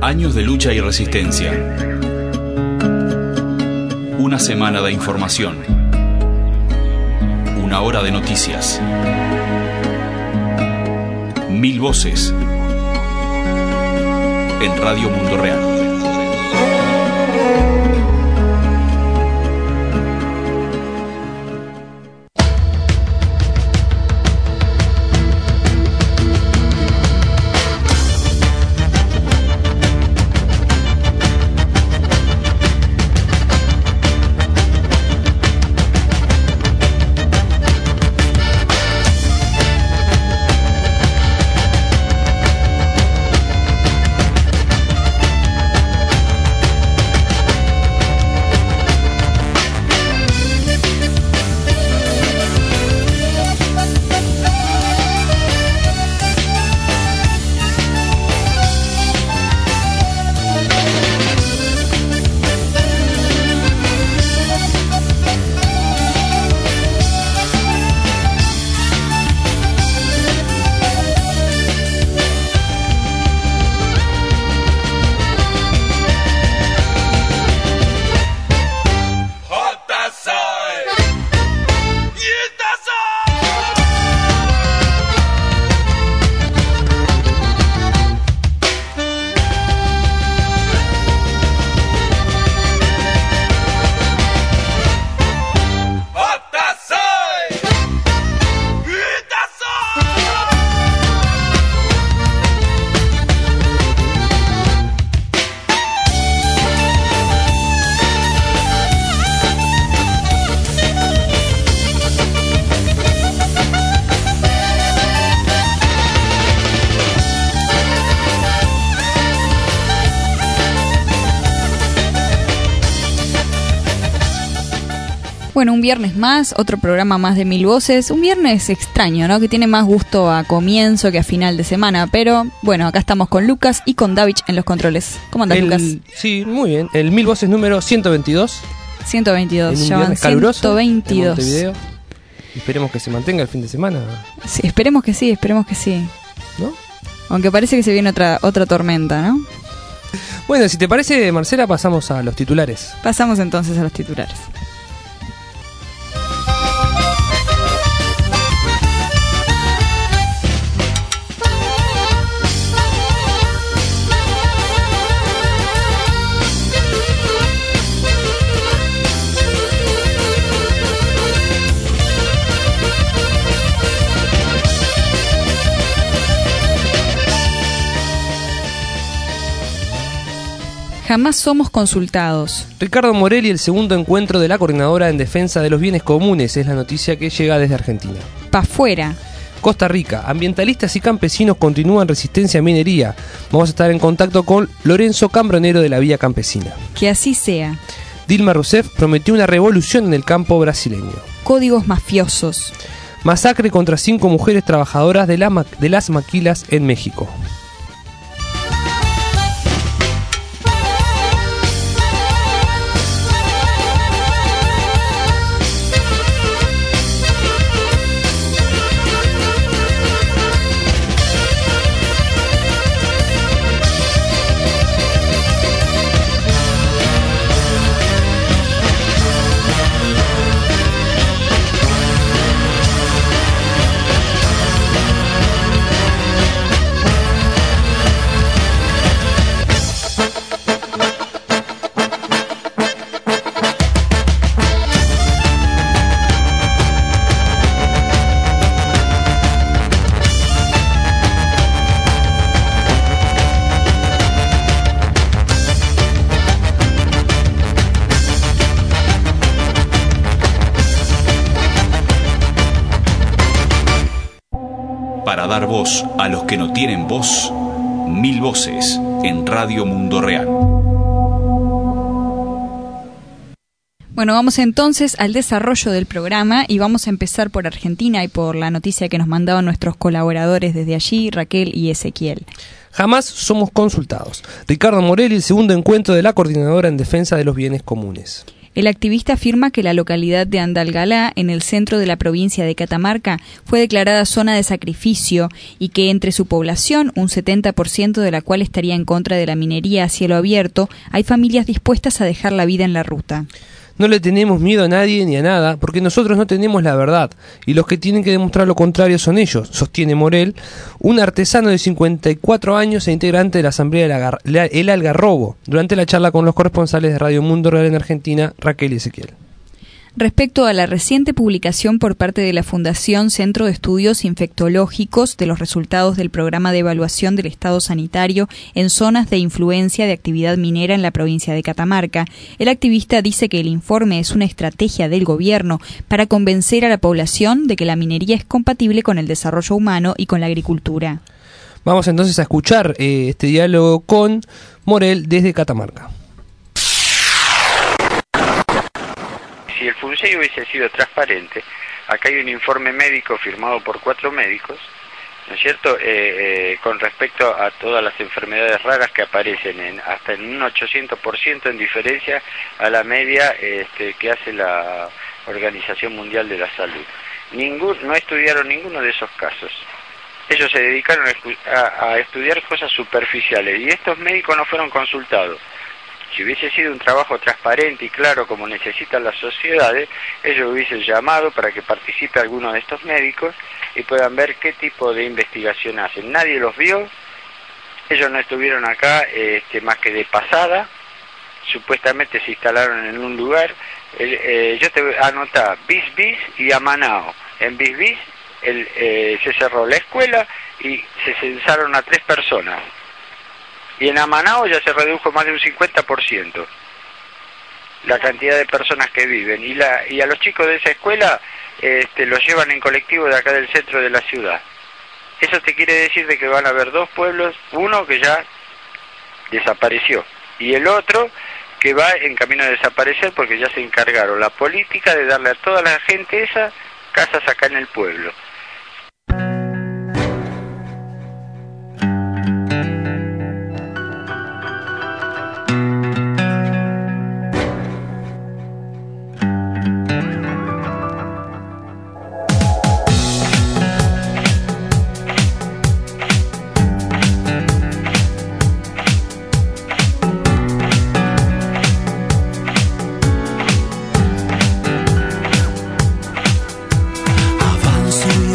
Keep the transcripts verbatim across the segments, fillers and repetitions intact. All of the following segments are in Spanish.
Años de lucha y resistencia. Una semana de información. Una hora de noticias. Mil voces. En Radio Mundo Real. Bueno, un viernes más, otro programa más de Mil Voces. Un viernes extraño, ¿no? Que tiene más gusto a comienzo que a final de semana. Pero bueno, acá estamos con Lucas y con David en los controles. ¿Cómo andás, el, Lucas? Sí, muy bien. El Mil Voces número ciento veintidós. ciento veintidós, en un ya van caluroso, ciento veintidós. En Montevideo. Esperemos que se mantenga el fin de semana. Sí, esperemos que sí, esperemos que sí. ¿No? Aunque parece que se viene otra, otra tormenta, ¿no? Bueno, si te parece, Marcela, pasamos a los titulares. Pasamos entonces a los titulares. Jamás somos consultados. Ricardo Morelli, el segundo encuentro de la Coordinadora en Defensa de los Bienes Comunes, es la noticia que llega desde Argentina. Pa' fuera. Costa Rica, ambientalistas y campesinos continúan resistencia a minería. Vamos a estar en contacto con Lorenzo Cambronero de la Vía Campesina. Que así sea. Dilma Rousseff prometió una revolución en el campo brasileño. Códigos mafiosos. Masacre contra cinco mujeres trabajadoras de, la ma- de las maquilas en México. Para dar voz a los que no tienen voz, Mil Voces en Radio Mundo Real. Bueno, vamos entonces al desarrollo del programa y vamos a empezar por Argentina y por la noticia que nos mandaban nuestros colaboradores desde allí, Raquel y Ezequiel. Jamás somos consultados. Ricardo Morelli, el segundo encuentro de la Coordinadora en Defensa de los Bienes Comunes. El activista afirma que la localidad de Andalgalá, en el centro de la provincia de Catamarca, fue declarada zona de sacrificio y que entre su población, un setenta por ciento de la cual estaría en contra de la minería a cielo abierto, hay familias dispuestas a dejar la vida en la ruta. No le tenemos miedo a nadie ni a nada, porque nosotros no tenemos la verdad, y los que tienen que demostrar lo contrario son ellos, sostiene Morel, un artesano de cincuenta y cuatro años e integrante de la Asamblea del Agar- El Algarrobo, durante la charla con los corresponsales de Radio Mundo Real en Argentina, Raquel y Ezequiel. Respecto a la reciente publicación por parte de la Fundación Centro de Estudios Infectológicos de los resultados del programa de evaluación del estado sanitario en zonas de influencia de actividad minera en la provincia de Catamarca, el activista dice que el informe es una estrategia del gobierno para convencer a la población de que la minería es compatible con el desarrollo humano y con la agricultura. Vamos entonces a escuchar eh, este diálogo con Morel desde Catamarca. Si el FUNSEI hubiese sido transparente, acá hay un informe médico firmado por cuatro médicos, ¿no es cierto?, eh, eh, con respecto a todas las enfermedades raras que aparecen en, hasta en un ochocientos por ciento en diferencia a la media este, que hace la Organización Mundial de la Salud. Ningún, no estudiaron ninguno de esos casos. Ellos se dedicaron a, a, a estudiar cosas superficiales y estos médicos no fueron consultados. Si hubiese sido un trabajo transparente y claro como necesitan las sociedades, ellos hubiesen llamado para que participe alguno de estos médicos y puedan ver qué tipo de investigación hacen. Nadie los vio, ellos no estuvieron acá este, más que de pasada, supuestamente se instalaron en un lugar. El, eh, yo te voy a anotar Bis Bis y Amanao. En Bis Bis el, eh, se cerró la escuela y se censaron a tres personas. Y en Amanao ya se redujo más de un cincuenta por ciento la cantidad de personas que viven. Y, la, y a los chicos de esa escuela este, los llevan en colectivo de acá del centro de la ciudad. Eso te quiere decir de que van a haber dos pueblos, uno que ya desapareció y el otro que va en camino a desaparecer porque ya se encargaron la política de darle a toda la gente esa casas acá en el pueblo. Avanzo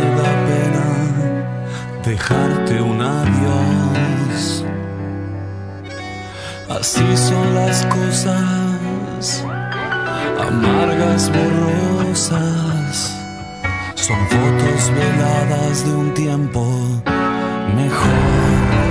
da pena dejarte un adiós. Así son las cosas, amargas, borrosas. Son fotos veladas de un tiempo mejor.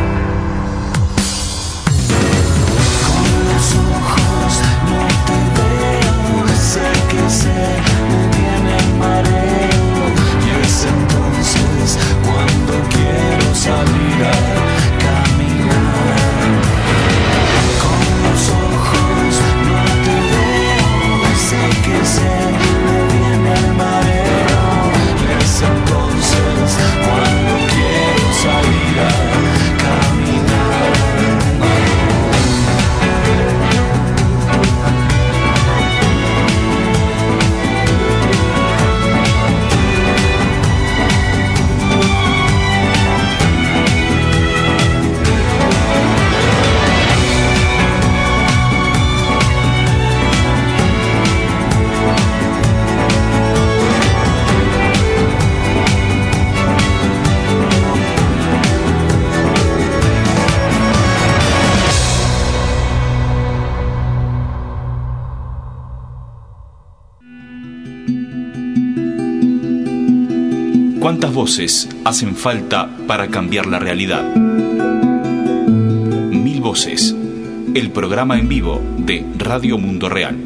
Con los ojos no te veo, sé que se me viene el mareo. Y es entonces cuando quiero salir a caminar. Con los ojos no te veo, sé que se me viene el mareo. Y es entonces cuando quiero salir a caminar. ¿Cuántas voces hacen falta para cambiar la realidad? Mil voces, el programa en vivo de Radio Mundo Real.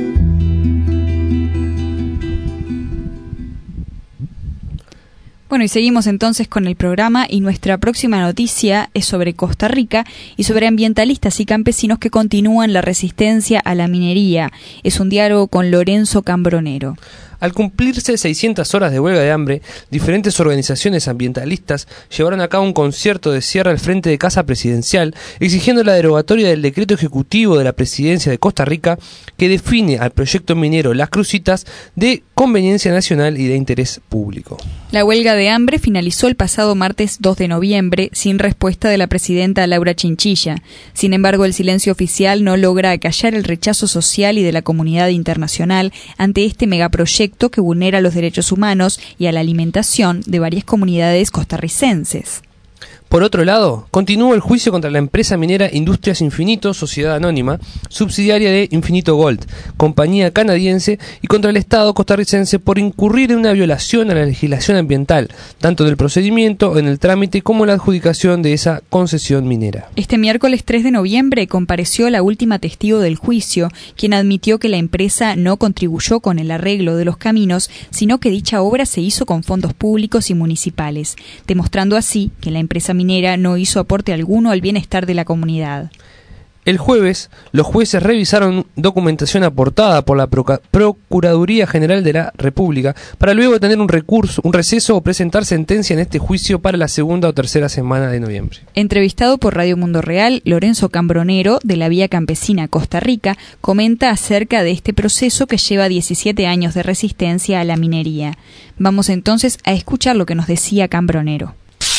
Bueno, y seguimos entonces con el programa, y nuestra próxima noticia es sobre Costa Rica y sobre ambientalistas y campesinos que continúan la resistencia a la minería. Es un diálogo con Lorenzo Cambronero. Al cumplirse seiscientas horas de huelga de hambre, diferentes organizaciones ambientalistas llevaron a cabo un concierto de cierre al frente de Casa Presidencial, exigiendo la derogatoria del decreto ejecutivo de la Presidencia de Costa Rica que define al proyecto minero Las Cruzitas de conveniencia nacional y de interés público. La huelga de hambre finalizó el pasado martes dos de noviembre sin respuesta de la presidenta Laura Chinchilla. Sin embargo, el silencio oficial no logra acallar el rechazo social y de la comunidad internacional ante este megaproyecto que vulnera los derechos humanos y a la alimentación de varias comunidades costarricenses. Por otro lado, continúa el juicio contra la empresa minera Industrias Infinito, sociedad anónima, subsidiaria de Infinito Gold, compañía canadiense, y contra el Estado costarricense por incurrir en una violación a la legislación ambiental, tanto del procedimiento, en el trámite, como en la adjudicación de esa concesión minera. Este miércoles tres de noviembre compareció la última testigo del juicio, quien admitió que la empresa no contribuyó con el arreglo de los caminos, sino que dicha obra se hizo con fondos públicos y municipales, demostrando así que la empresa minera no hizo aporte alguno al bienestar de la comunidad. El jueves, los jueces revisaron documentación aportada por la Procuraduría General de la República para luego tener un recurso, un receso o presentar sentencia en este juicio para la segunda o tercera semana de noviembre. Entrevistado por Radio Mundo Real, Lorenzo Cambronero, de la Vía Campesina Costa Rica, comenta acerca de este proceso que lleva diecisiete años de resistencia a la minería. Vamos entonces a escuchar lo que nos decía Cambronero.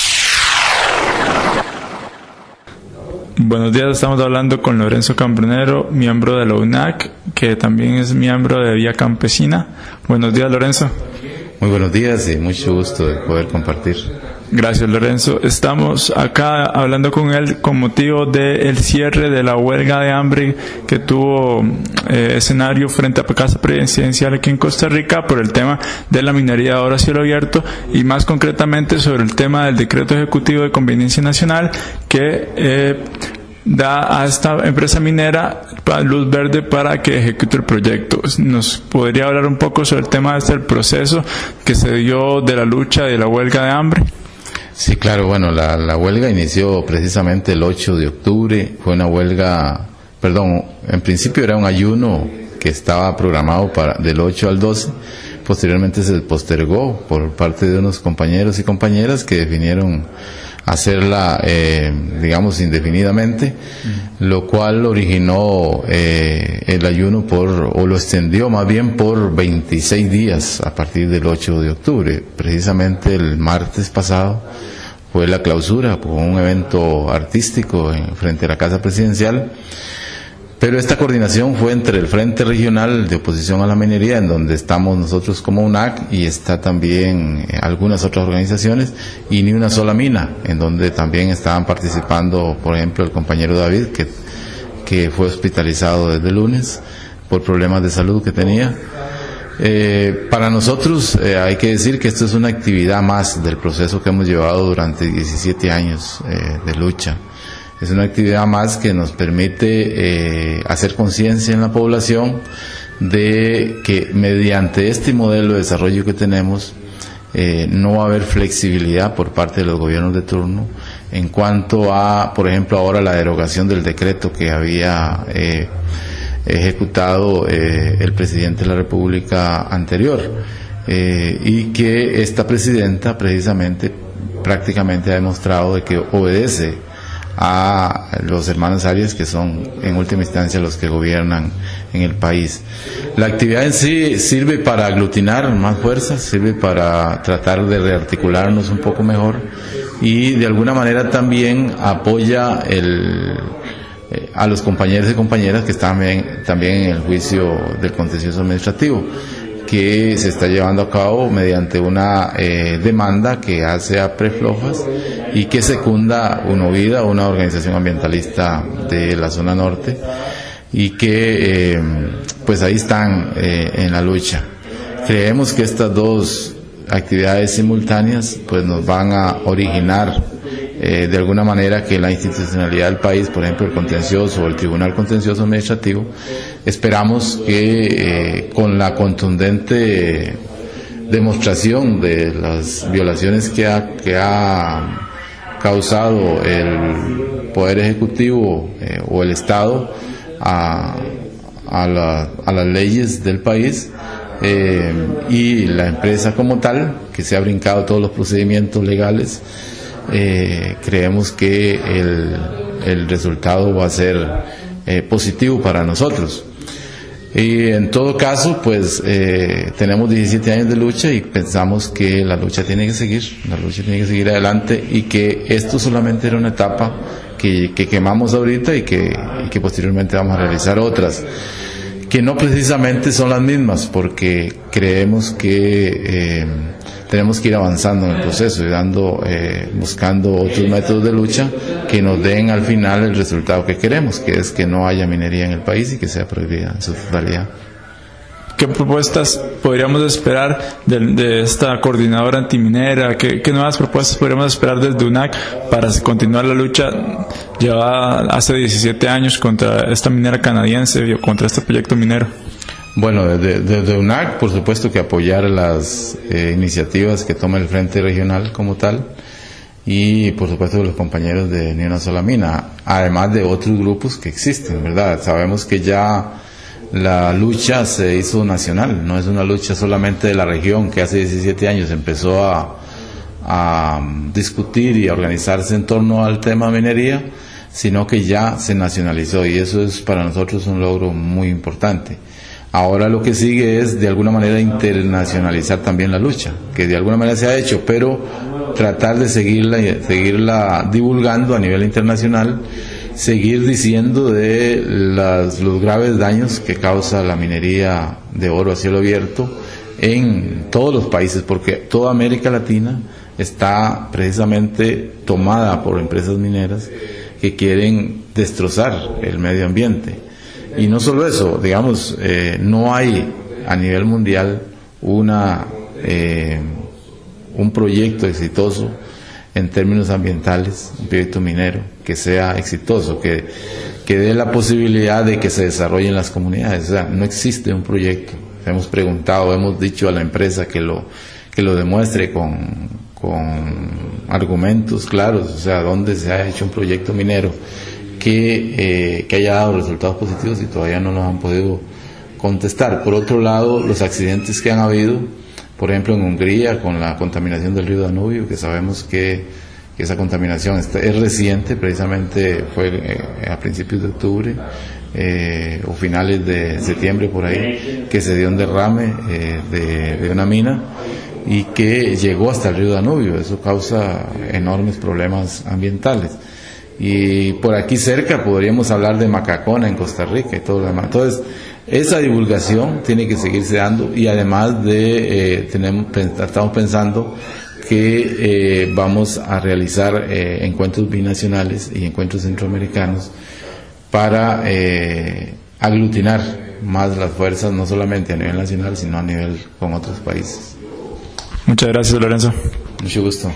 Buenos días, estamos hablando con Lorenzo Cambronero, miembro de la U N A C, que también es miembro de Vía Campesina. Buenos días, Lorenzo. Muy buenos días y mucho gusto de poder compartir. Gracias, Lorenzo. Estamos acá hablando con él con motivo del cierre de la huelga de hambre que tuvo eh, escenario frente a Casa Presidencial aquí en Costa Rica por el tema de la minería ahora a cielo abierto, y más concretamente sobre el tema del decreto ejecutivo de conveniencia nacional que eh, da a esta empresa minera luz verde para que ejecute el proyecto. ¿Nos podría hablar un poco sobre el tema de este proceso que se dio de la lucha de la huelga de hambre? Sí, claro, bueno, la, la huelga inició precisamente el ocho de octubre, fue una huelga, perdón, en principio era un ayuno que estaba programado para del ocho al doce, posteriormente se postergó por parte de unos compañeros y compañeras que definieron hacerla, eh, digamos, indefinidamente, mm. lo cual originó eh, el ayuno por, o lo extendió más bien por veintiséis días a partir del ocho de octubre. Precisamente el martes pasado fue la clausura por un evento artístico en, frente a la Casa Presidencial, pero esta coordinación fue entre el Frente Regional de Oposición a la Minería, en donde estamos nosotros como U N A C, y está también eh, algunas otras organizaciones, y Ni Una Sola Mina, en donde también estaban participando, por ejemplo, el compañero David, que, que fue hospitalizado desde el lunes por problemas de salud que tenía. Eh, para nosotros eh, hay que decir que esto es una actividad más del proceso que hemos llevado durante diecisiete años eh, de lucha. Es una actividad más que nos permite eh, hacer conciencia en la población de que mediante este modelo de desarrollo que tenemos eh, no va a haber flexibilidad por parte de los gobiernos de turno en cuanto a, por ejemplo, ahora la derogación del decreto que había eh, ejecutado eh, el presidente de la República anterior, eh, y que esta presidenta precisamente prácticamente ha demostrado de que obedece a los hermanos Arias, que son en última instancia los que gobiernan en el país. La actividad en sí sirve para aglutinar más fuerzas, sirve para tratar de rearticularnos un poco mejor, y de alguna manera también apoya el a los compañeros y compañeras que están también, también en el juicio del contencioso administrativo, que se está llevando a cabo mediante una eh, demanda que hace a Preflojas y que secunda Unovida, una organización ambientalista de la zona norte, y que eh, pues ahí están eh, en la lucha. Creemos que estas dos actividades simultáneas pues nos van a originar Eh, de alguna manera que la institucionalidad del país, por ejemplo el contencioso o el Tribunal Contencioso Administrativo, esperamos que eh, con la contundente demostración de las violaciones que ha, que ha causado el Poder Ejecutivo eh, o el Estado a, a, la, a las leyes del país, eh, y la empresa como tal, que se ha brincado todos los procedimientos legales, Eh, creemos que el, el resultado va a ser eh, positivo para nosotros. Y en todo caso, pues eh, tenemos diecisiete años de lucha y pensamos que la lucha tiene que seguir, la lucha tiene que seguir adelante, y que esto solamente era una etapa que, que quemamos ahorita y que, y que posteriormente vamos a realizar otras, que no precisamente son las mismas, porque creemos que eh, tenemos que ir avanzando en el proceso y dando, eh, buscando otros métodos de lucha que nos den al final el resultado que queremos, que es que no haya minería en el país y que sea prohibida en su totalidad. ¿Qué propuestas podríamos esperar de, de esta coordinadora antiminera? ¿Qué, ¿Qué nuevas propuestas podríamos esperar desde U N A C para continuar la lucha llevada hace diecisiete años contra esta minera canadiense o contra este proyecto minero? Bueno, desde, desde U N A C, por supuesto que apoyar las eh, iniciativas que toma el Frente Regional como tal, y por supuesto los compañeros de Ni Una Sola Mina, además de otros grupos que existen, ¿verdad? Sabemos que ya la lucha se hizo nacional, no es una lucha solamente de la región que hace diecisiete años empezó a, a discutir y a organizarse en torno al tema minería, sino que ya se nacionalizó, y eso es para nosotros un logro muy importante. Ahora lo que sigue es de alguna manera internacionalizar también la lucha, que de alguna manera se ha hecho, pero tratar de seguirla, seguirla divulgando a nivel internacional, seguir diciendo de las, los graves daños que causa la minería de oro a cielo abierto en todos los países, porque toda América Latina está precisamente tomada por empresas mineras que quieren destrozar el medio ambiente. Y no solo eso, digamos, eh, no hay a nivel mundial una eh, un proyecto exitoso en términos ambientales, un proyecto minero que sea exitoso, que, que dé la posibilidad de que se desarrollen las comunidades. O sea, no existe un proyecto. Hemos preguntado, hemos dicho a la empresa que lo que lo demuestre con, con argumentos claros, o sea, dónde se ha hecho un proyecto minero que, eh, que haya dado resultados positivos, y todavía no nos han podido contestar. Por otro lado, los accidentes que han habido, por ejemplo en Hungría con la contaminación del río Danubio, que sabemos que, que esa contaminación está, es reciente, precisamente fue eh, a principios de octubre eh, o finales de septiembre por ahí, que se dio un derrame eh, de, de una mina y que llegó hasta el río Danubio. Eso causa enormes problemas ambientales. Y por aquí cerca podríamos hablar de Macacona en Costa Rica y todo lo demás. Entonces, esa divulgación tiene que seguirse dando, y además de, eh, tenemos, estamos pensando que eh, vamos a realizar eh, encuentros binacionales y encuentros centroamericanos para eh, aglutinar más las fuerzas, no solamente a nivel nacional, sino a nivel con otros países. Muchas gracias, Lorenzo. Mucho gusto.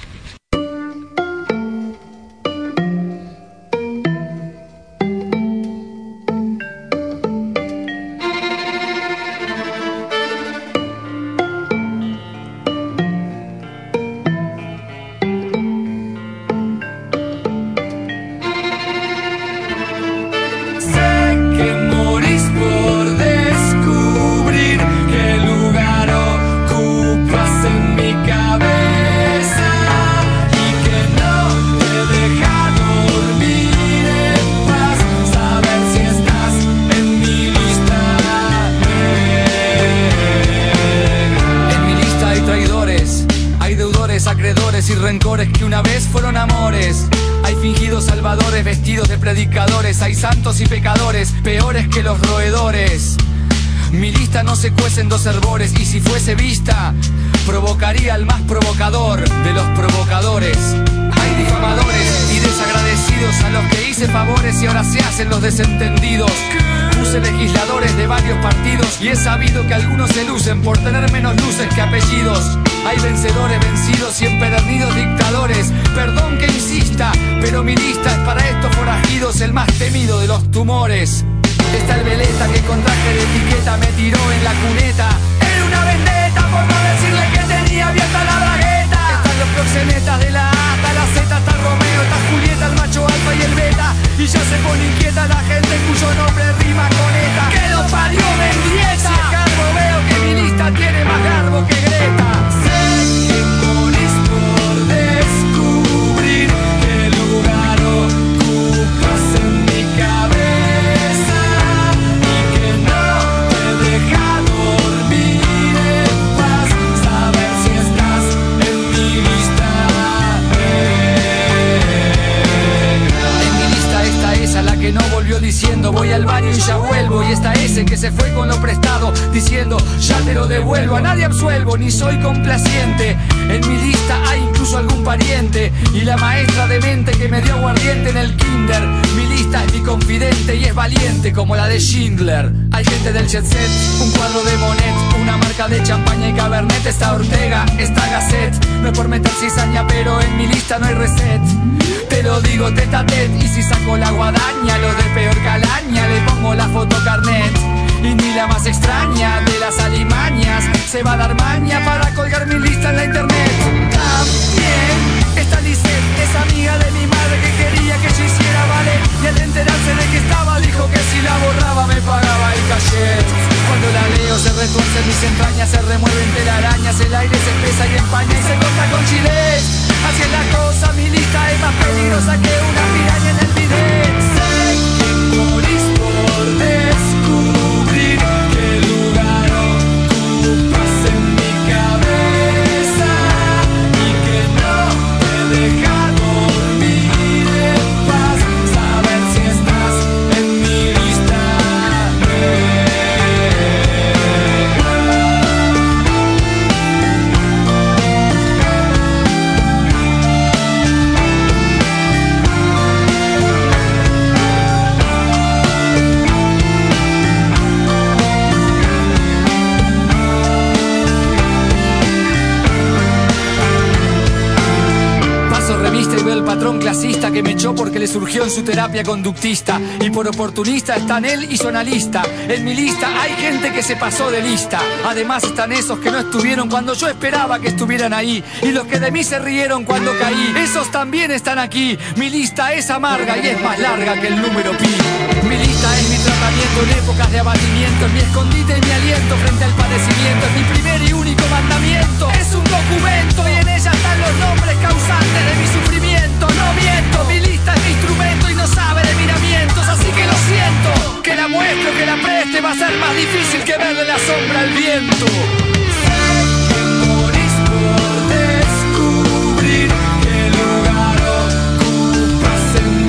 Provocaría al más provocador de los provocadores. Hay difamadores y desagradecidos a los que hice favores y ahora se hacen los desentendidos. Puse legisladores de varios partidos y he sabido que algunos se lucen por tener menos luces que apellidos. Hay vencedores vencidos y empedernidos dictadores. Perdón que insista, pero mi lista es para estos forajidos el más temido de los tumores. Está el veleta que con traje de etiqueta me tiró en la cuneta. Era una vendetta por no decirle que tenía abierta la bragueta. Están los proxenetas de la A hasta la Z, está Romeo, está Julieta, el macho alfa y el beta. Y ya se pone inquieta la gente cuyo nombre rima con ETA. ¡Que lo parió Mendieta! Si es garbo veo que mi lista tiene más garbo que Greta. Sé que morís por descubrir qué lugar ocupas en mi cabeza y que no te deja dormir en paz, saber si estás en mi lista negra. En mi lista está esa, la que no volvió diciendo voy al baño y ya vuelvo, y está ese que se fue con lo prestado diciendo ya te lo devuelvo. A nadie absuelvo ni soy complaciente. En mi lista hay incluso algún pariente y la maestra de mente que me dio aguardiente en el kinder. Mi lista es mi confidente y es valiente como la de Schindler. Hay gente del jet set, un cuadro de Monet, una marca de champaña y cabernet. Está Ortega, está Gasset. No es por meter cizaña pero en mi lista no hay reset. Te lo digo tete a tete, y si saco la guadaña, los de peor calaña le pongo la foto carnet. Y ni la más extraña de las alimañas se va a dar maña para colgar mi lista en la internet. También está Lisette, es amiga de mi madre que quería que yo hiciera ballet, y al enterarse de que estaba dijo que si la borraba me pagaba el cachet. Cuando la leo se retuercen mis entrañas, se remueven telarañas, el aire se espesa y empaña y se corta con chilet. Así es la cosa, mi lista es más peligrosa que una piraña en el bidet. Sé que morís por descubrir qué lugar ocupas en mi cabeza y que no te deja dormir en paz, saber si estás en mi lista negra. Revista y veo el patrón clasista que me echó porque le surgió en su terapia conductista, y por oportunista están él y su analista. En mi lista hay gente que se pasó de lista. Además están esos que no estuvieron cuando yo esperaba que estuvieran ahí, y los que de mí se rieron cuando caí. Esos también están aquí. Mi lista es amarga y es más larga que el número pi. Mi lista es mi tratamiento en épocas de abatimiento, es mi escondite y mi aliento frente al padecimiento, es mi primer y único mandamiento. Es un documento y en ella están los nombres causantes de mi sufrimiento. No miento, mi lista es mi instrumento y no sabe de miramientos, así que lo siento. Que la muestre o que la preste va a ser más difícil que verle la sombra al viento. Sé que morís por descubrir qué lugar ocupas en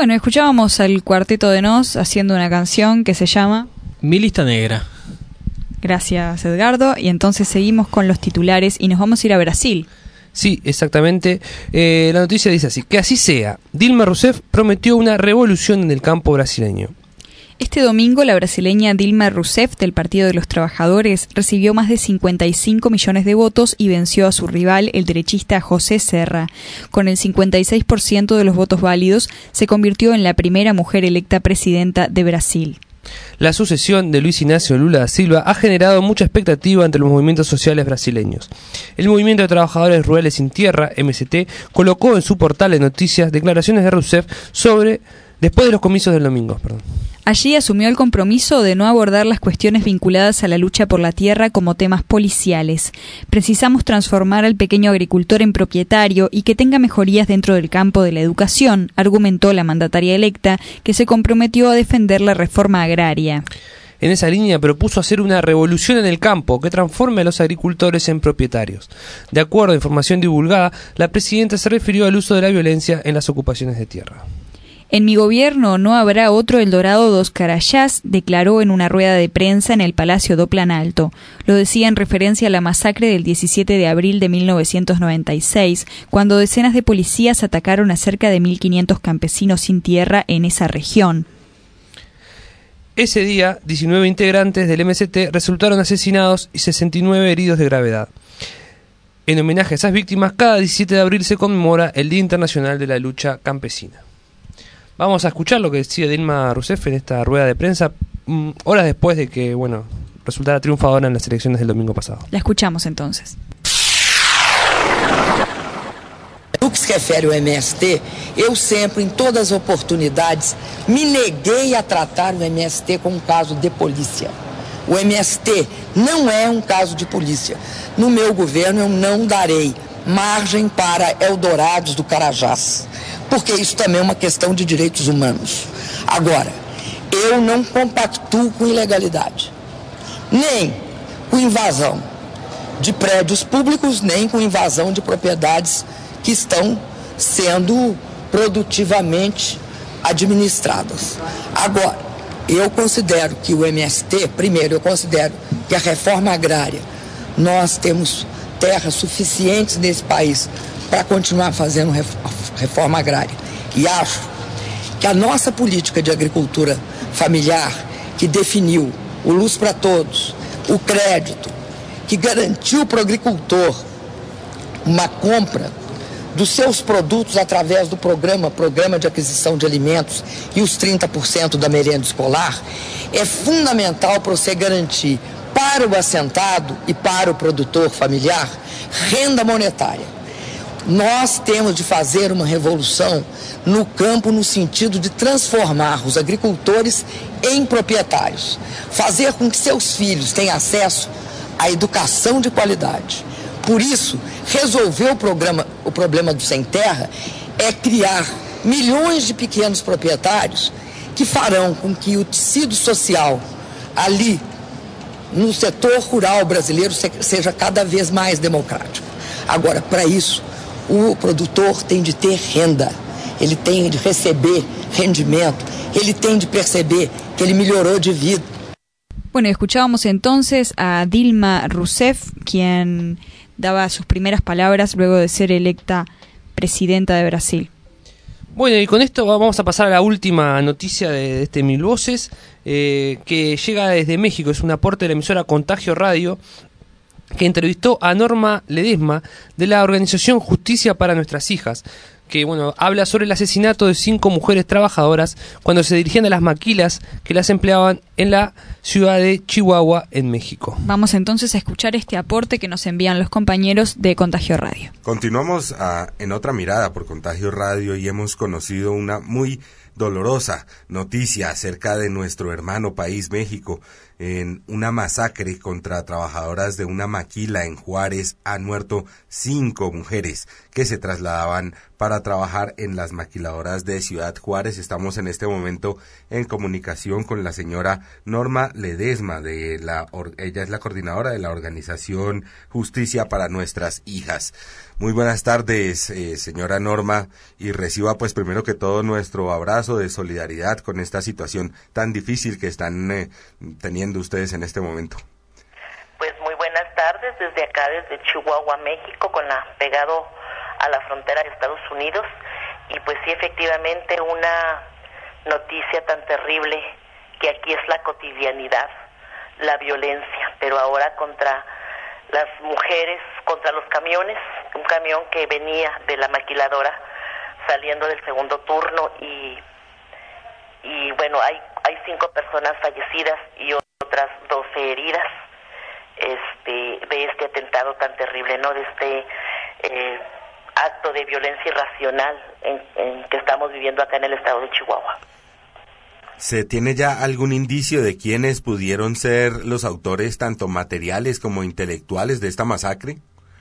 Bueno, escuchábamos al Cuarteto de Nos haciendo una canción que se llama Mi lista negra. Gracias, Edgardo. Y entonces seguimos con los titulares y nos vamos a ir a Brasil. Sí, exactamente. Eh, la noticia dice así: que así sea. Dilma Rousseff prometió una revolución en el campo brasileño. Este domingo, la brasileña Dilma Rousseff, del Partido de los Trabajadores, recibió más de cincuenta y cinco millones de votos y venció a su rival, el derechista José Serra. Con el cincuenta y seis por ciento de los votos válidos, se convirtió en la primera mujer electa presidenta de Brasil. La sucesión de Luis Ignacio Lula da Silva ha generado mucha expectativa entre los movimientos sociales brasileños. El Movimiento de Trabajadores Rurales Sin Tierra, M S T, colocó en su portal de noticias declaraciones de Rousseff sobre después de los comicios del domingo. Perdón. Allí asumió el compromiso de no abordar las cuestiones vinculadas a la lucha por la tierra como temas policiales. Precisamos transformar al pequeño agricultor en propietario y que tenga mejorías dentro del campo de la educación, argumentó la mandataria electa, que se comprometió a defender la reforma agraria. En esa línea propuso hacer una revolución en el campo que transforme a los agricultores en propietarios. De acuerdo a información divulgada, la presidenta se refirió al uso de la violencia en las ocupaciones de tierra. En mi gobierno no habrá otro Eldorado dos Carajás, declaró en una rueda de prensa en el Palacio do Planalto. Lo decía en referencia a la masacre del diecisiete de abril de mil novecientos noventa y seis, cuando decenas de policías atacaron a cerca de mil quinientos campesinos sin tierra en esa región. Ese día, diecinueve integrantes del M S T resultaron asesinados y sesenta y nueve heridos de gravedad. En homenaje a esas víctimas, cada diecisiete de abril se conmemora el Día Internacional de la Lucha Campesina. Vamos a escuchar lo que decía Dilma Rousseff en esta rueda de prensa, mmm, horas después de que, bueno, resultara triunfadora en las elecciones del domingo pasado. La escuchamos entonces. No que se refere ao M S T, eu sempre, em todas as oportunidades, me neguei a tratar o M S T como um caso de polícia. O M S T não é um caso de polícia. No meu governo eu não darei margem para Eldorados do Carajás, porque isso também é uma questão de direitos humanos. Agora, eu não compactuo com ilegalidade, nem com invasão de prédios públicos, nem com invasão de propriedades que estão sendo produtivamente administradas. Agora, eu considero que o M S T, primeiro, eu considero que a reforma agrária, nós temos terras suficientes nesse país para continuar fazendo reforma agrária. E acho que a nossa política de agricultura familiar, que definiu o Luz para Todos, o crédito, que garantiu para o agricultor uma compra dos seus produtos através do programa, programa de aquisição de alimentos e os trinta por cento da merenda escolar, é fundamental para você garantir para o assentado e para o produtor familiar renda monetária. Nós temos de fazer uma revolução no campo no sentido de transformar os agricultores em proprietários, fazer com que seus filhos tenham acesso à educação de qualidade. Por isso, resolver o, programa, o problema do sem terra é criar milhões de pequenos proprietários que farão com que o tecido social ali no setor rural brasileiro seja cada vez mais democrático. Agora, para isso, o produtor tem de ter renda, ele tem de receber rendimento, ele tem de perceber que ele melhorou de vida. Bueno, escuchábamos entonces a Dilma Rousseff, quien daba sus primeras palabras luego de ser electa presidenta de Brasil. Bueno, y con esto vamos a pasar a la última noticia de este Mil Voces, eh, que llega desde México. Es un aporte de la emisora Contagio Radio, que entrevistó a Norma Ledesma de la organización Justicia para Nuestras Hijas, que bueno, habla sobre el asesinato de cinco mujeres trabajadoras cuando se dirigían a las maquilas que las empleaban en la ciudad de Chihuahua, en México. Vamos entonces a escuchar este aporte que nos envían los compañeros de Contagio Radio. Continuamos a, en otra mirada por Contagio Radio y hemos conocido una muy dolorosa noticia acerca de nuestro hermano país México. En una masacre contra trabajadoras de una maquila en Juárez han muerto cinco mujeres que se trasladaban para trabajar en las maquiladoras de Ciudad Juárez. Estamos en este momento en comunicación con la señora Norma Ledesma, de la ella es la coordinadora de la organización Justicia para Nuestras Hijas. Muy buenas tardes, eh, señora Norma, y reciba pues primero que todo nuestro abrazo de solidaridad con esta situación tan difícil que están eh, teniendo ustedes en este momento. Pues muy buenas tardes desde acá, desde Chihuahua, México, con la pegado a la frontera de Estados Unidos, y pues sí, efectivamente una noticia tan terrible que aquí es la cotidianidad, la violencia, pero ahora contra las mujeres, contra los camiones, un camión que venía de la maquiladora saliendo del segundo turno, y y bueno, hay hay cinco personas fallecidas y otras doce heridas este de este atentado tan terrible, ¿no? De este eh, acto de violencia irracional en, en que estamos viviendo acá en el estado de Chihuahua. ¿Se tiene ya algún indicio de quiénes pudieron ser los autores tanto materiales como intelectuales de esta masacre?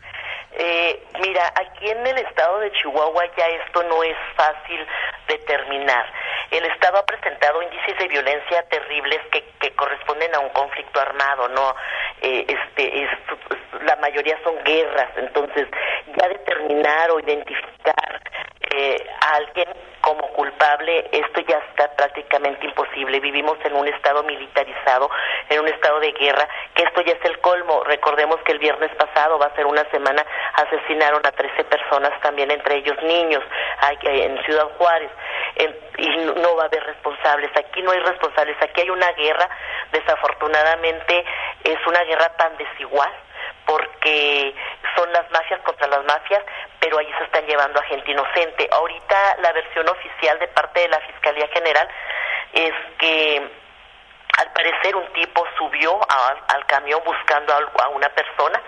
Eh, mira, aquí en el estado de Chihuahua ya esto no es fácil determinar. El estado ha presentado índices de violencia terribles que, que corresponden a un conflicto armado, ¿no? Eh, este, es, la mayoría son guerras, entonces ya determinar o identificar eh, a alguien como culpable, esto ya está prácticamente imposible. Vivimos en un estado militarizado, en un estado de guerra, que esto ya es el colmo. Recordemos que el viernes pasado, va a ser una semana, asesinaron a trece personas, también entre ellos niños, en Ciudad Juárez, en, y no va a haber responsables. Aquí no hay responsables, aquí hay una guerra. Desafortunadamente es una guerra tan desigual, porque son las mafias contra las mafias, pero allí se están llevando a gente inocente. Ahorita la versión oficial de parte de la Fiscalía General es que al parecer un tipo subió a, al camión buscando a, a una persona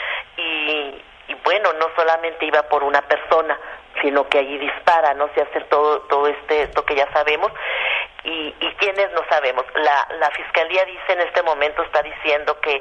y, y bueno, no solamente iba por una persona, sino que allí dispara, no se hace todo todo este esto que ya sabemos. Y, y quiénes no sabemos. La, la Fiscalía dice en este momento, está diciendo que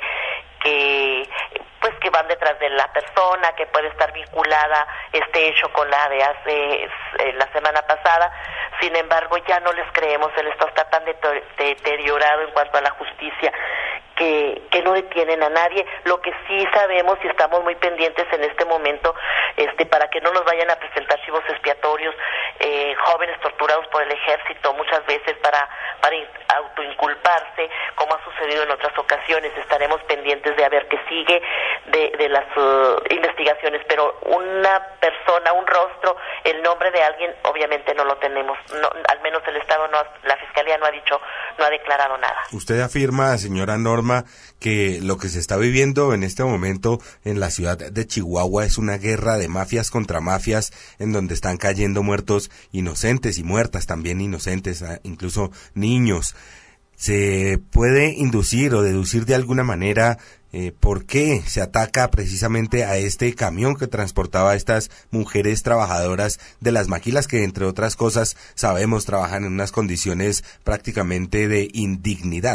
que pues que van detrás de la persona, que puede estar vinculada este hecho con la de hace eh, la semana pasada. Sin embargo, ya no les creemos, el Estado está tan deteriorado en cuanto a la justicia que, que no detienen a nadie. Lo que sí sabemos y estamos muy pendientes en este momento, este para que no nos vayan a presentar chivos expiatorios, eh, jóvenes torturados por el ejército, muchas veces para, para autoinculparse, como ha sucedido en otras ocasiones. Estaremos pendientes de a ver qué sigue de, de las uh, investigaciones, pero una persona, un rostro, el nombre de alguien, obviamente no lo tenemos. No, al menos el Estado, no, la Fiscalía no ha dicho, no ha declarado nada. Usted afirma, señora Norma, que lo que se está viviendo en este momento en la ciudad de Chihuahua es una guerra de mafias contra mafias, en donde están cayendo muertos inocentes y muertas también inocentes, incluso niños. ¿Se puede inducir o deducir de alguna manera eh, por qué se ataca precisamente a este camión que transportaba a estas mujeres trabajadoras de las maquilas, que entre otras cosas sabemos trabajan en unas condiciones prácticamente de indignidad?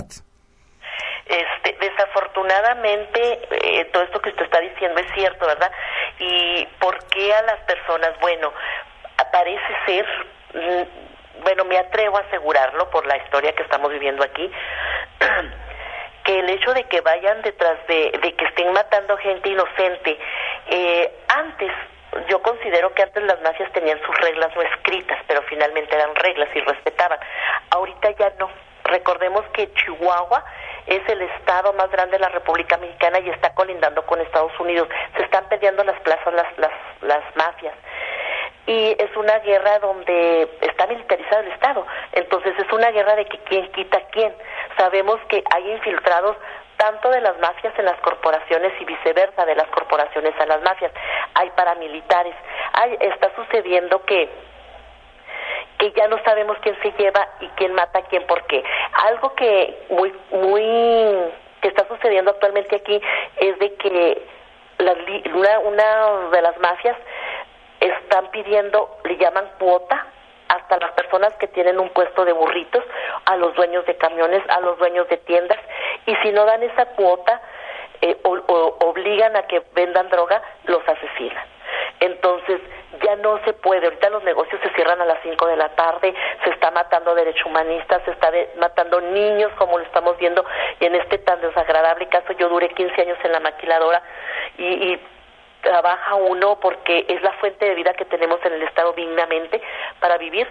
Este, desafortunadamente, eh, todo esto que usted está diciendo es cierto, ¿verdad? ¿Y por qué a las personas? Bueno, parece ser... Mmm, bueno, me atrevo a asegurarlo por la historia que estamos viviendo aquí, que el hecho de que vayan detrás de, de que estén matando gente inocente, eh, antes, yo considero que antes las mafias tenían sus reglas no escritas, pero finalmente eran reglas y respetaban. Ahorita ya no. Recordemos que Chihuahua es el estado más grande de la República Mexicana y está colindando con Estados Unidos. Se están peleando las plazas las, las, las mafias. Y es una guerra donde está militarizado el Estado. Entonces es una guerra de que quién quita a quién. Sabemos que hay infiltrados tanto de las mafias en las corporaciones y viceversa, de las corporaciones a las mafias. Hay paramilitares. Hay, está sucediendo que que ya no sabemos quién se lleva y quién mata a quién, por qué. Algo que muy muy que está sucediendo actualmente aquí es de que la, una, una de las mafias están pidiendo, le llaman cuota, hasta las personas que tienen un puesto de burritos, a los dueños de camiones, a los dueños de tiendas, y si no dan esa cuota, eh, o, o obligan a que vendan droga, los asesinan. Entonces, ya no se puede. Ahorita los negocios se cierran a las cinco de la tarde, se está matando derechohumanistas, se está de, matando niños, como lo estamos viendo, y en este tan desagradable caso yo duré quince años en la maquiladora, y, y trabaja uno porque es la fuente de vida que tenemos en el Estado dignamente para vivir,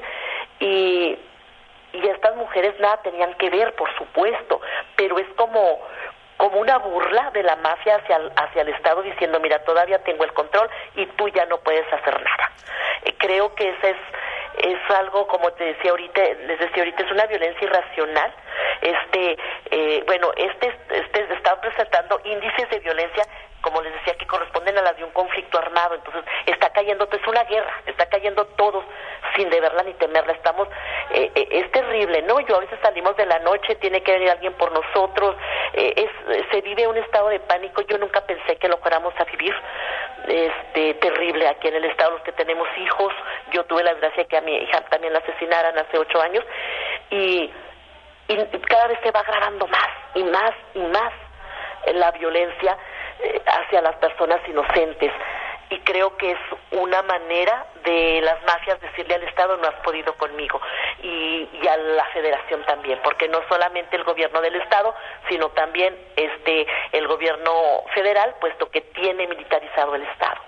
y, y estas mujeres nada tenían que ver, por supuesto, pero es como... como una burla de la mafia hacia el, hacia el Estado, diciendo, mira, todavía tengo el control y tú ya no puedes hacer nada. Eh, creo que ese es es algo, como te decía ahorita, les decía ahorita, es una violencia irracional. Este, eh, bueno, este, este está presentando índices de violencia, como les decía, que corresponden a las de un conflicto armado. Entonces está cayendo, es una guerra, está cayendo todos sin deberla ni temerla. Estamos, eh, eh, es terrible, ¿no? Yo a veces salimos de la noche, tiene que venir alguien por nosotros, eh, es, se vive un estado de pánico. Yo nunca pensé que lo fuéramos a vivir, este, terrible aquí en el Estado, los que tenemos hijos. Yo tuve la desgracia que a mi hija también la asesinaran hace ocho años, y, y cada vez se va agravando más y más y más la violencia eh, hacia las personas inocentes. Y creo que es una manera de las mafias decirle al Estado, no has podido conmigo, y, y a la Federación también, porque no solamente el gobierno del Estado, sino también este el gobierno federal, puesto que tiene militarizado el Estado.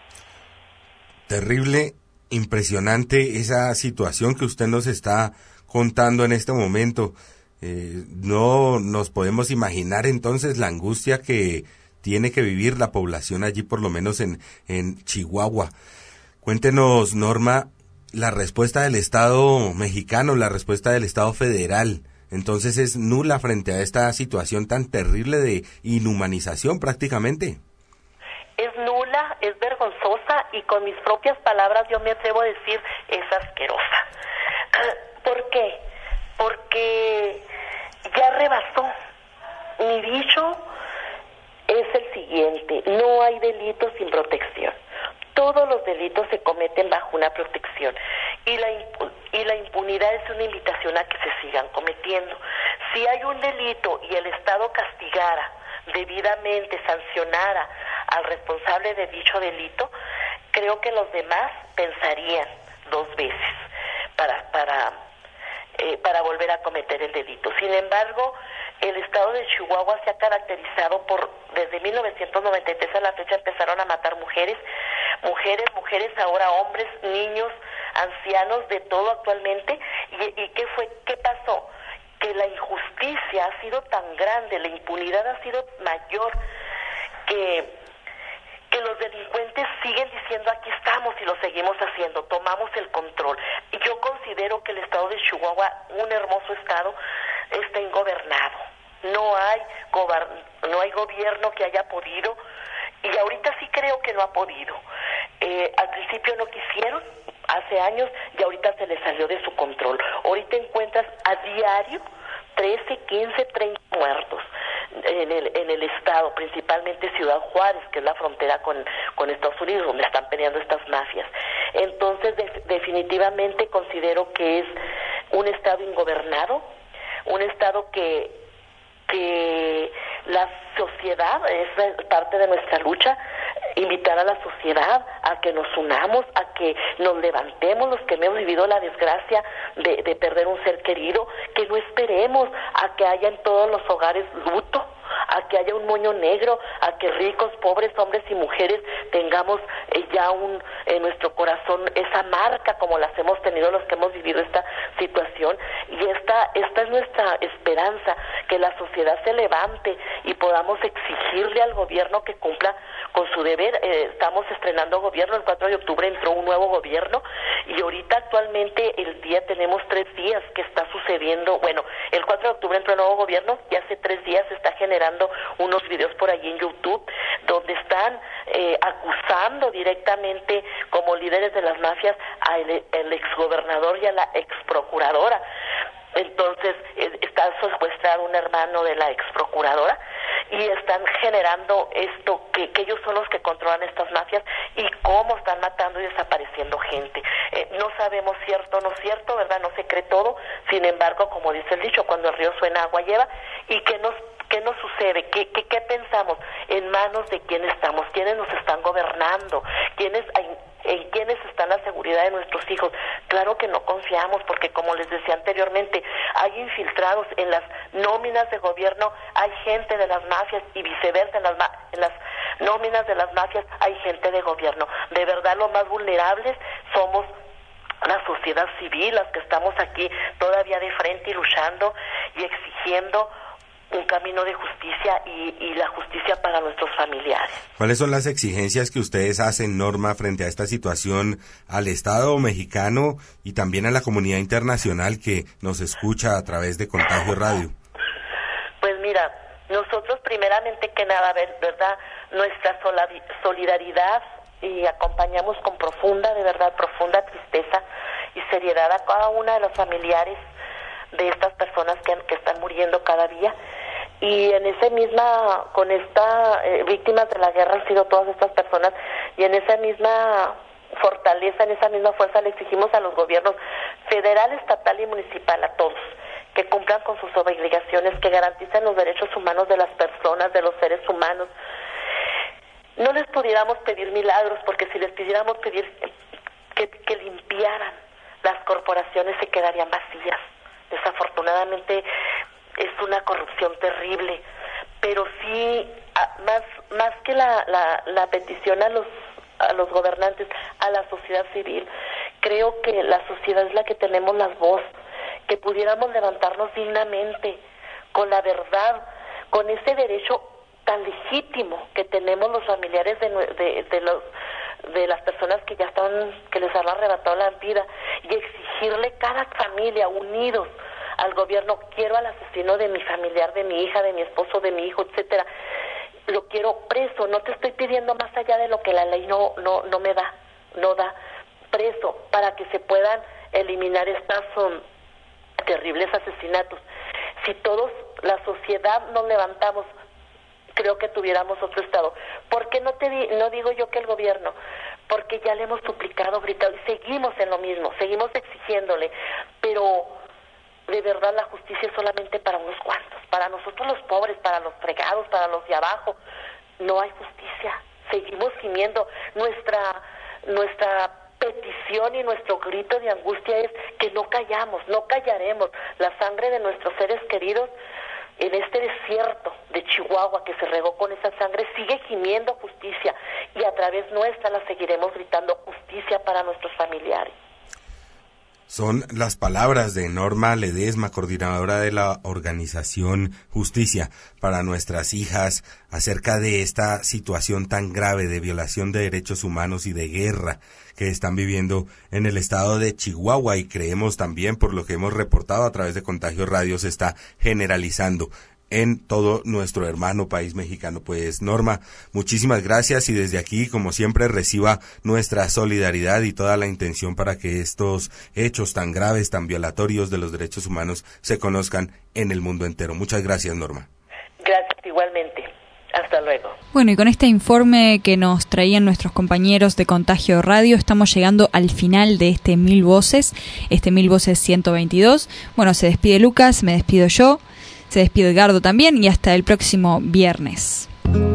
Terrible, impresionante esa situación que usted nos está contando en este momento. Eh, no nos podemos imaginar entonces la angustia que tiene que vivir la población allí, por lo menos en, en Chihuahua. Cuéntenos, Norma, la respuesta del Estado mexicano, la respuesta del Estado federal, entonces es nula frente a esta situación tan terrible de inhumanización prácticamente. Es nula, es vergonzosa, y con mis propias palabras yo me atrevo a decir, es asquerosa. ¿Por qué? Porque ya rebasó. Mi dicho es el siguiente: no hay delito sin protección. Todos los delitos se cometen bajo una protección, y la impu- y la impunidad es una invitación a que se sigan cometiendo. Si hay un delito y el Estado castigara debidamente, sancionara al responsable de dicho delito, creo que los demás pensarían dos veces para para eh, para volver a cometer el delito. Sin embargo, el Estado de Chihuahua se ha caracterizado por, desde mil novecientos noventa y tres a la fecha, empezaron a matar mujeres, mujeres, mujeres, ahora hombres, niños, ancianos, de todo actualmente. ¿Y, y qué fue? ¿Qué pasó? Que la injusticia ha sido tan grande, la impunidad ha sido mayor, que, que los delincuentes siguen diciendo, aquí estamos, y lo seguimos haciendo, tomamos el control. Y yo considero que el Estado de Chihuahua, un hermoso estado, está ingobernado. No hay gober- no hay gobierno que haya podido, y ahorita sí creo que no ha podido. Eh, al principio no quisieron, hace años, y ahorita se les salió de su control. Ahorita encuentras a diario trece, quince, treinta muertos en el en el estado, principalmente Ciudad Juárez, que es la frontera con, con Estados Unidos, donde están peleando estas mafias. Entonces, de- definitivamente considero que es un estado ingobernado, un estado que que la sociedad, es parte de nuestra lucha, invitar a la sociedad a que nos unamos, a que nos levantemos, los que hemos vivido la desgracia de, de perder un ser querido, que no esperemos a que haya en todos los hogares luto, a que haya un moño negro, a que ricos, pobres, hombres y mujeres tengamos eh, ya un en nuestro corazón esa marca como las hemos tenido los que hemos vivido esta situación. Y esta esta es nuestra esperanza, que la sociedad se levante y podamos exigirle al gobierno que cumpla con su deber. Eh, estamos estrenando gobierno, el cuatro de octubre entró un nuevo gobierno, y ahorita actualmente el día tenemos tres días que está sucediendo. Bueno, el cuatro de octubre entró el nuevo gobierno y hace tres días se está generando unos videos por allí en YouTube donde están eh, acusando directamente como líderes de las mafias al el exgobernador y a la exprocuradora. Entonces eh, está secuestrado un hermano de la exprocuradora, y están generando esto, que, que ellos son los que controlan estas mafias, y cómo están matando y desapareciendo gente. Eh, no sabemos cierto o no cierto, ¿verdad? No se cree todo. Sin embargo, como dice el dicho, cuando el río suena, agua lleva. ¿Y qué nos qué nos sucede? ¿Qué, qué, qué pensamos? ¿En manos de quién estamos? ¿Quiénes nos están gobernando? ¿Quiénes hay, en quiénes está la seguridad de nuestros hijos. Claro que no confiamos, porque como les decía anteriormente, hay infiltrados en las nóminas de gobierno, hay gente de las mafias, y viceversa, en las, en las nóminas de las mafias hay gente de gobierno. De verdad, los más vulnerables somos la sociedad civil, las que estamos aquí todavía de frente y luchando y exigiendo un camino de justicia y, y la justicia para nuestros familiares. ¿Cuáles son las exigencias que ustedes hacen, Norma, frente a esta situación al Estado mexicano y también a la comunidad internacional que nos escucha a través de Contagio Radio? Pues mira, nosotros primeramente que nada, ¿verdad?, nuestra solidaridad, y acompañamos con profunda, de verdad, profunda tristeza y seriedad a cada una de los familiares de estas personas que, que están muriendo cada día. Y en esa misma, con esta eh, víctimas de la guerra han sido todas estas personas, y en esa misma fortaleza, en esa misma fuerza le exigimos a los gobiernos federal, estatal y municipal, a todos, que cumplan con sus obligaciones, que garanticen los derechos humanos de las personas, de los seres humanos. No les pudiéramos pedir milagros, porque si les pidiéramos pedir que, que limpiaran, las corporaciones se quedarían vacías. Desafortunadamente es una corrupción terrible, pero sí, más más que la, la, la petición a los a los gobernantes, a la sociedad civil, creo que la sociedad es la que tenemos las voz, que pudiéramos levantarnos dignamente, con la verdad, con ese derecho tan legítimo que tenemos los familiares de, de, de los de las personas que ya están, que les han arrebatado la vida, y exigirle cada familia unidos al gobierno: quiero al asesino de mi familiar, de mi hija, de mi esposo, de mi hijo, etcétera, lo quiero preso. No te estoy pidiendo más allá de lo que la ley no no no me da, no da, preso, para que se puedan eliminar estos um, terribles asesinatos. Si todos, la sociedad, nos levantamos, creo que tuviéramos otro estado. ¿Por qué no te di, no digo yo que el gobierno? Porque ya le hemos suplicado, gritado, y seguimos en lo mismo, seguimos exigiéndole, pero de verdad la justicia es solamente para unos cuantos, para nosotros los pobres, para los fregados, para los de abajo. No hay justicia, seguimos gimiendo. Nuestra nuestra petición y nuestro grito de angustia es que no callamos, no callaremos. La sangre de nuestros seres queridos en este desierto de Chihuahua que se regó con esa sangre sigue gimiendo justicia, y a través nuestra la seguiremos gritando: justicia para nuestros familiares. Son las palabras de Norma Ledesma, coordinadora de la organización Justicia para Nuestras Hijas, acerca de esta situación tan grave de violación de derechos humanos y de guerra que están viviendo en el estado de Chihuahua, y creemos también, por lo que hemos reportado a través de Contagio Radio, se está generalizando en todo nuestro hermano país mexicano. Pues Norma, muchísimas gracias, y desde aquí, como siempre, reciba nuestra solidaridad y toda la intención para que estos hechos tan graves, tan violatorios de los derechos humanos se conozcan en el mundo entero. Muchas gracias, Norma. Gracias, igualmente. Hasta luego. Bueno, y con este informe que nos traían nuestros compañeros de Contagio Radio, estamos llegando al final de este Mil Voces, este Mil Voces ciento veintidós. Bueno, se despide Lucas, me despido yo. Se despide Edgardo también, y hasta el próximo viernes.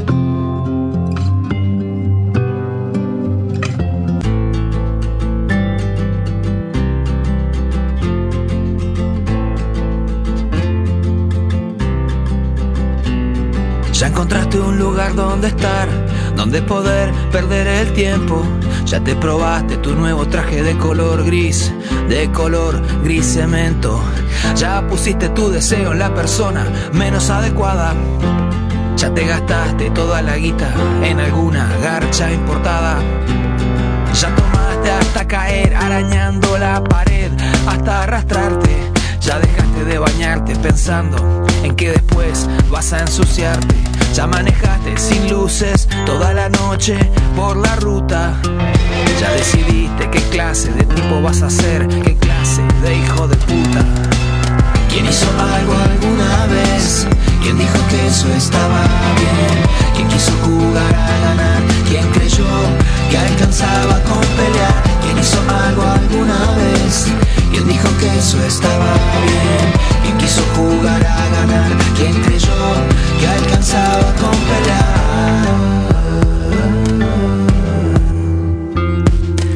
Ya encontraste un lugar donde estar, donde poder perder el tiempo. Ya te probaste tu nuevo traje de color gris, de color gris cemento. Ya pusiste tu deseo en la persona menos adecuada. Ya te gastaste toda la guita en alguna garcha importada. Ya tomaste hasta caer arañando la pared, hasta arrastrarte. Ya dejaste de bañarte pensando en que después vas a ensuciarte. Ya manejaste sin luces toda la noche por la ruta. Ya decidiste qué clase de tipo vas a ser, qué clase de hijo de puta. ¿Quién hizo algo alguna vez? ¿Quién dijo que eso estaba bien? ¿Quién quiso jugar a ganar? ¿Quién creyó que alcanzaba con pelear? ¿Quién hizo algo alguna vez? ¿Quién dijo que eso estaba bien? ¿Quién quiso jugar a ganar? ¿Quién creyó que alcanzaba con pelear?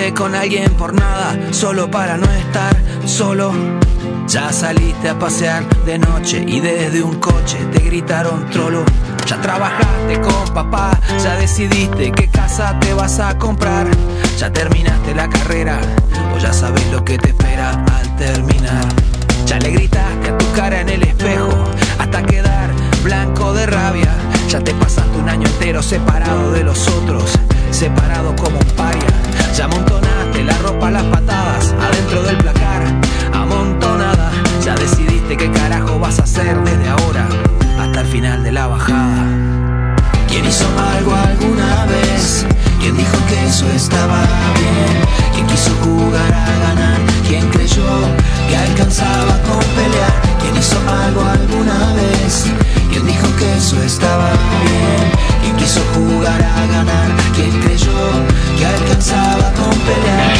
Estuviste con alguien por nada, solo para no estar solo. Ya saliste a pasear de noche y desde un coche te gritaron trolo. Ya trabajaste con papá, ya decidiste qué casa te vas a comprar. Ya terminaste la carrera o ya sabes lo que te espera al terminar. Ya le gritaste a tu cara en el espejo hasta quedar blanco de rabia. Ya te pasaste un año entero separado de los otros, separado como un paria. Ya amontonaste la ropa a las patadas adentro del placar, amontonada. Ya decidiste qué carajo vas a hacer desde ahora hasta el final de la bajada. ¿Quién hizo algo alguna vez? ¿Quién dijo que eso estaba bien? ¿Quién quiso jugar a ganar? ¿Quién creyó que alcanzaba con pelear? ¿Quién hizo algo alguna vez? ¿Quién dijo que eso estaba bien? ¿Quién quiso jugar a ganar? ¿Quién creyó que alcanzaba con pelear?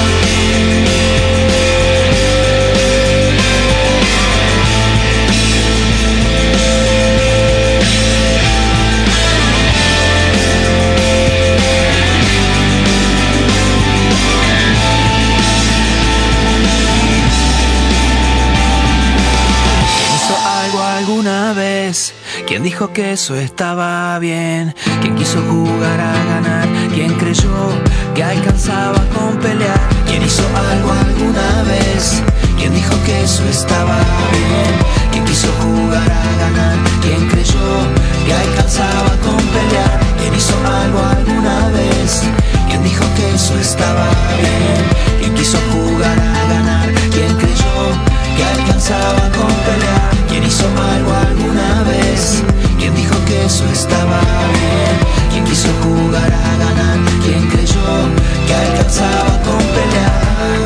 Alguna vez, ¿quién dijo que eso estaba bien? ¿Quién quiso jugar a ganar? ¿Quién creyó que alcanzaba con pelear? ¿Quién hizo algo alguna vez? ¿Quién dijo que eso estaba bien? ¿Quién quiso jugar a ganar? ¿Quién creyó que alcanzaba con pelear? ¿Quién hizo algo alguna vez? ¿Quién dijo que eso estaba bien? ¿Quién quiso jugar a ganar? ¿Quién creyó que alcanzaba con pelear? ¿Quién hizo algo alguna vez? ¿Quién dijo que eso estaba bien? ¿Quién quiso jugar a ganar? ¿Quién creyó que alcanzaba con pelear?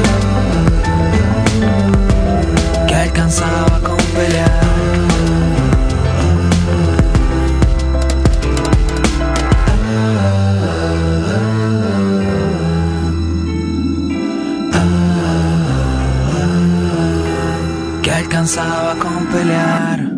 Que alcanzaba con pelear. Que alcanzaba con pelear.